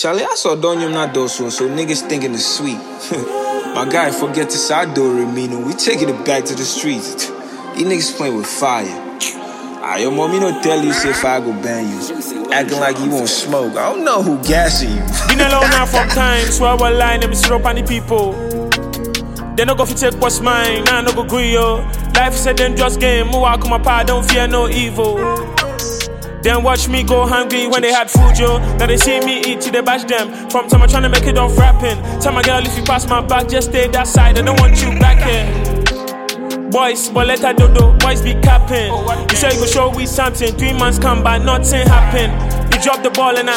Charlie, I saw Donyum not doso, so niggas thinking it's sweet. My guy, forget the side door, Remino. We taking it back to the streets. These niggas playing with fire. Yo, mommy don't tell you, say fire go ban you. Acting like you won't smoke. I don't know who gassing you. Been alone now from time, so I will line them syrup on the people. They no go fi take what's mine, nah no go agree yo. Life is a dangerous game, move out come apart, don't fear no evil. Then watch me go hungry when they had food, yo. Now they see me eat till they bash them. From time I'm trying to make it off rapping. Tell my girl if you pass my back, just stay that side. I don't want you back here. Boys, but let her dodo, boys be capping. You say you go show we something, 3 months come by, nothing happen. You drop the ball and I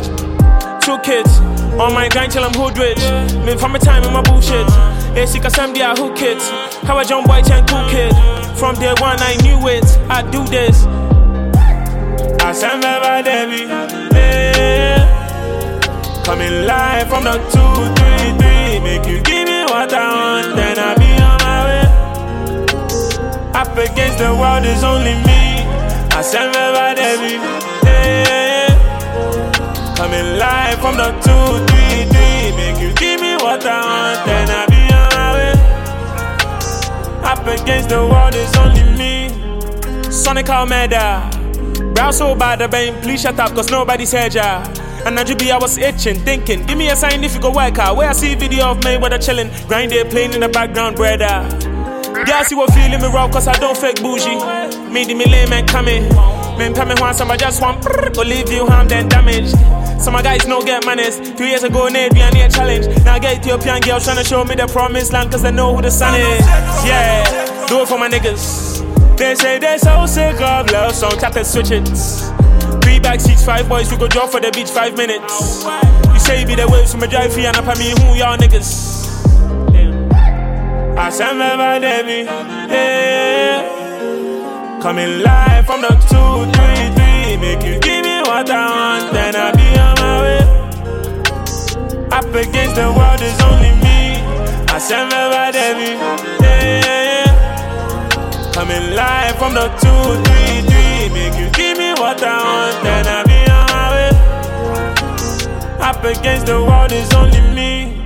2 kids. On my grind till I'm hood rich. Me from my time in my bullshit. Yeah, see cause I'm there who kids. How a young boy turn cool kid. From day one I knew it, I do this. I send my Debbie, yeah. Coming live from the 233. Make you give me what I want, then I'll be on my way. Up against the world is only me. I send my Debbie, yeah. Coming live from the 233. Make you give me what I want, then I'll be on my way. Up against the world is only me. Sonic Almeida. Brow so bad, bang, please shut up, cause nobody's heard ya. And now I was itching, thinking, give me a sign if you go work out. Where I see video of me with a chillin', grind it, playing in the background, brother. Yeah, see what feeling me raw, cause I don't fake bougie. Me the lame and coming. Men coming once, somebody just want go leave you harmed and damaged. Some of guys no get manners. 2 years ago, Nate be a near challenge. Now I get Ethiopian girls trying to show me the promised land, cause they know who the sun is. Yeah, do it for my niggas. They say they're so sick of love song, tap and switch it. 3 back seats, 5 boys, we go drop for the beach 5 minutes. You say you be the waves from a drive free and up at me, who y'all niggas? I send my Debbie, yeah. Coming live from the 233. Make you give me what I want, then I'll be on my way. Up against the world is only me. I send my Debbie, yeah. Coming live from the 233. Make you give me what I want, then I'll be on my way. Up against the world is only me.